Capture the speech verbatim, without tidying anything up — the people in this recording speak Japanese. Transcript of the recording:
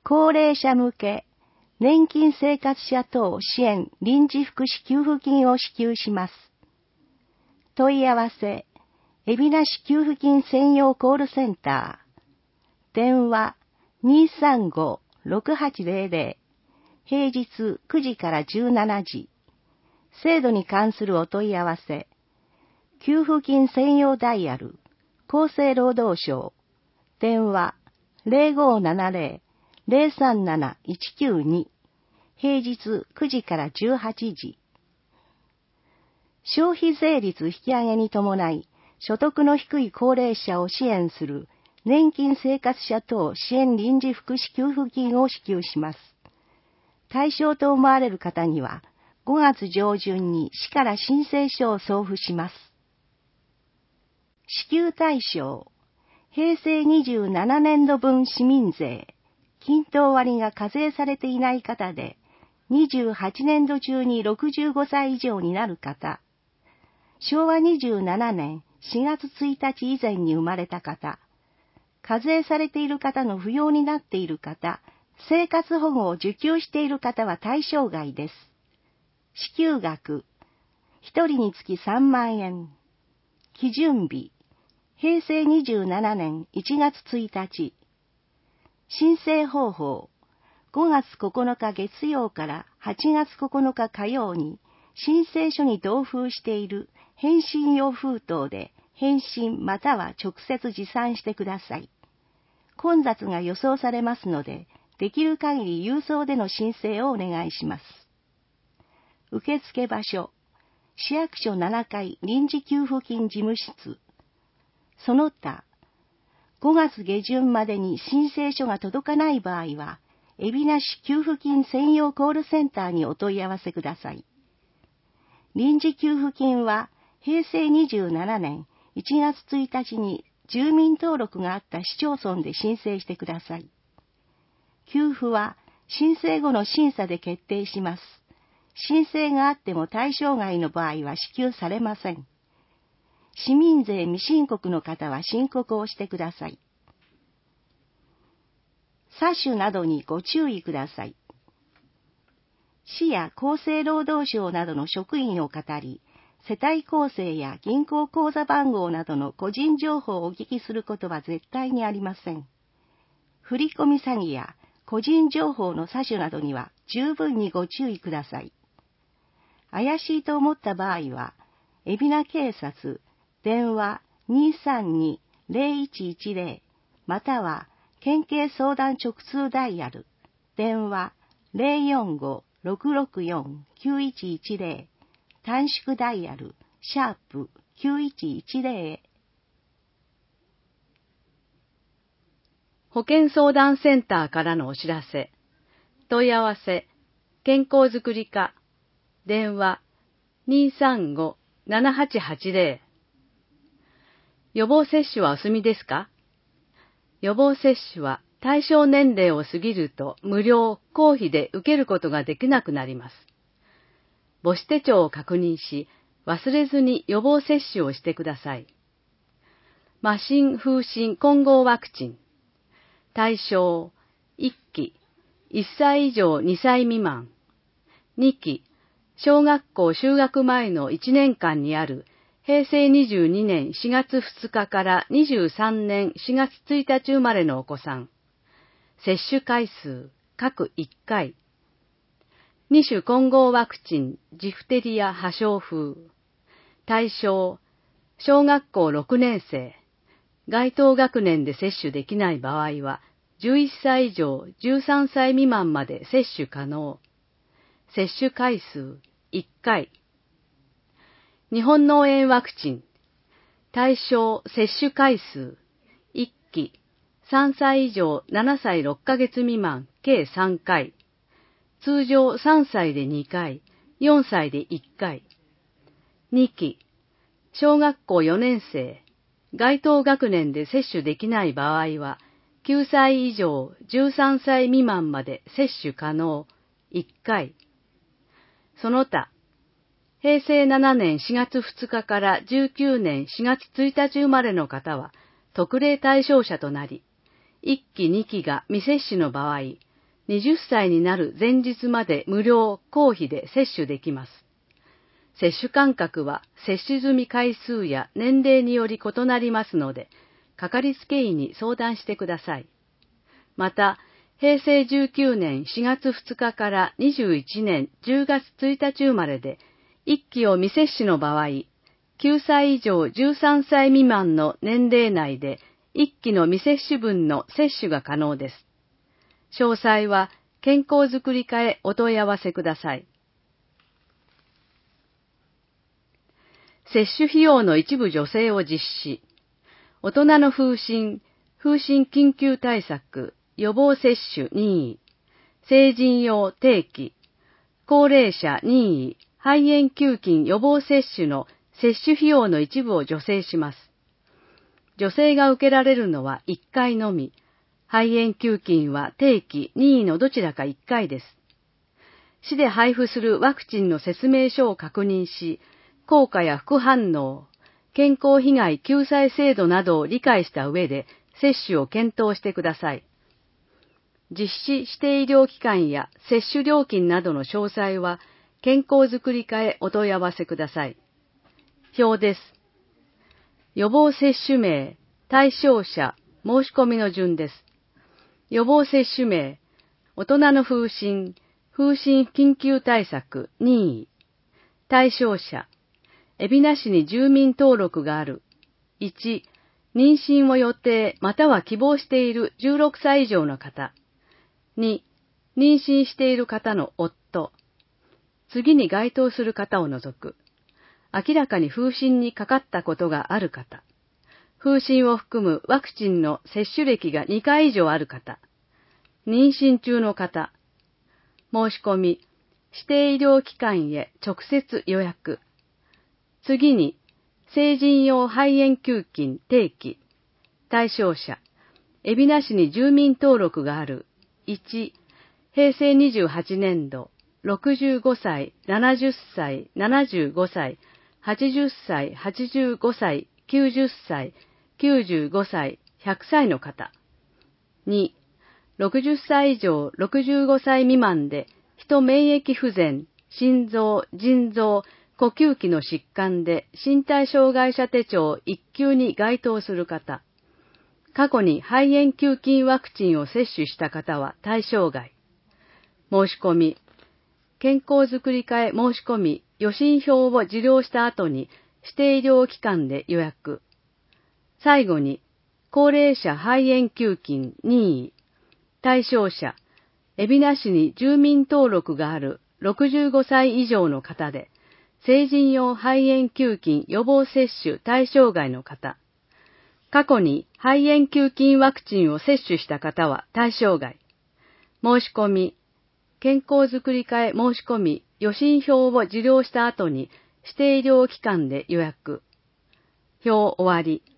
高齢者向け年金生活者等支援臨時福祉給付金を支給します。問い合わせ、海老名市給付金専用コールセンター、電話 にーさんごーろくはちゼロゼロ、平日くじからじゅうしちじ、制度に関するお問い合わせ、給付金専用ダイヤル、厚生労働省、電話 ゼロごーななゼロ ゼロさんなないちきゅうに、平日くじからじゅうはちじ。消費税率引き上げに伴い、所得の低い高齢者を支援する年金生活者等支援臨時福祉給付金を支給します。対象と思われる方には、ごがつ上旬に市から申請書を送付します。支給対象、平成にじゅうななねんどぶん市民税、均等割が課税されていない方で、にじゅうはちねんど中にろくじゅうごさい以上になる方、しょうわにじゅうななねんしがつついたち以前に生まれた方、課税されている方の扶養になっている方、生活保護を受給している方は対象外です。支給額、ひとりにつきさんまんえん。基準日、平成にじゅうななねんいちがつついたち。申請方法、ごがつここのか月曜からはちがつここのか火曜に申請書に同封している返信用封筒で返信または直接持参してください。混雑が予想されますので、できる限り郵送での申請をお願いします。受付場所、市役所ななかい臨時給付金事務室。その他、ごがつげじゅんまでに申請書が届かない場合は、海老名市給付金専用コールセンターにお問い合わせください。臨時給付金は、平成にじゅうななねんいちがつついたちに住民登録があった市町村で申請してください。給付は、申請後の審査で決定します。申請があっても対象外の場合は支給されません。市民税未申告の方は申告をしてください。詐取などにご注意ください。市や厚生労働省などの職員を語り、世帯構成や銀行口座番号などの個人情報をお聞きすることは絶対にありません。振り込み詐欺や個人情報の詐取などには十分にご注意ください。怪しいと思った場合は、海老名警察、電話 にーさんにーゼロいちいちゼロ または県警相談直通ダイヤル、電話 ゼロよんごーろくろくよんきゅういちいちゼロ 短縮ダイヤル、シャープきゅういちいちゼロへ。 保健相談センターからのお知らせ。問い合わせ、健康づくり課、電話 にーさんごーななはちはちゼロ。予防接種はお済みですか？予防接種は対象年齢を過ぎると無料、公費で受けることができなくなります。母子手帳を確認し、忘れずに予防接種をしてください。麻疹、風疹、混合ワクチン。対象、いっき、いっさい以上にさい未満。にき、小学校就学前のいちねんかんにある平成にじゅうにねんしがつふつかからにじゅうさんねんしがつついたち生まれのお子さん。接種回数、各いっかい。に種混合ワクチン、ジフテリア破傷風。対象、小学校ろくねんせい。該当学年で接種できない場合は、じゅういっさい以上じゅうさんさい未満まで接種可能。接種回数、いっかい。日本脳炎ワクチン。対象、接種回数、いっき。さんさい以上ななさいろっかげつ未満、計さんかい。通常さんさいでにかい、よんさいでいっかい。にき。小学校よねんせい。該当学年で接種できない場合は、きゅうさい以上じゅうさんさい未満まで接種可能、いっかい。その他、平成ななねんしがつふつかからじゅうきゅうねんしがつついたち生まれの方は、特例対象者となり、いっきにきが未接種の場合、 はたちになる前日まで無料、公費で接種できます。接種間隔は接種済み回数や年齢により異なりますので、かかりつけ医に相談してください。また、へいせいじゅうきゅうねんしがつふつかからにじゅういちねんじゅうがつついたち生まれで、いっきを未接種の場合、きゅうさい以上じゅうさんさい未満の年齢内でいっきの未接種分の接種が可能です。詳細は健康づくり課へお問い合わせください。接種費用の一部助成を実施。大人の風疹、風疹緊急対策、予防接種任意、成人用定期、高齢者任意、肺炎球菌予防接種の接種費用の一部を助成します。助成が受けられるのはいっかいのみ、肺炎球菌は定期、任意のどちらかいっかいです。市で配布するワクチンの説明書を確認し、効果や副反応、健康被害救済制度などを理解した上で接種を検討してください。実施指定医療機関や接種料金などの詳細は健康づくり課へお問い合わせください。表です。予防接種名、対象者、申し込みの順です。予防接種名、大人の風疹、風疹緊急対策任意。対象者、海老名市に住民登録がある。いち、妊娠を予定または希望しているじゅうろくさい以上の方。に、妊娠している方の夫。次に該当する方を除く。明らかに風疹にかかったことがある方。風疹を含むワクチンの接種歴がにかい以上ある方。妊娠中の方。申し込み、指定医療機関へ直接予約。次に、成人用肺炎球菌定期。対象者、海老名市に住民登録がある。いち、へいせいにじゅうはちねんど、ろくじゅうごさい、ななじゅっさい、ななじゅうごさい、はちじゅっさい、はちじゅうごさい、きゅうじゅっさい、きゅうじゅうごさい、ひゃくさいの方。に、ろくじゅっさい以上ろくじゅうごさい未満で、ヒト免疫不全、心臓、腎臓、呼吸器の疾患で身体障害者手帳いっきゅうに該当する方。過去に肺炎球菌ワクチンを接種した方は対象外。申し込み。健康づくり課へ申し込み、予診票を受領した後に指定医療機関で予約。最後に、高齢者肺炎球菌任意。対象者、海老名市に住民登録があるろくじゅうごさい以上の方で、成人用肺炎球菌予防接種対象外の方。過去に肺炎球菌ワクチンを接種した方は対象外。申し込み。健康づくり課へ申し込み、予診票を受領した後に指定医療機関で予約。表終わり。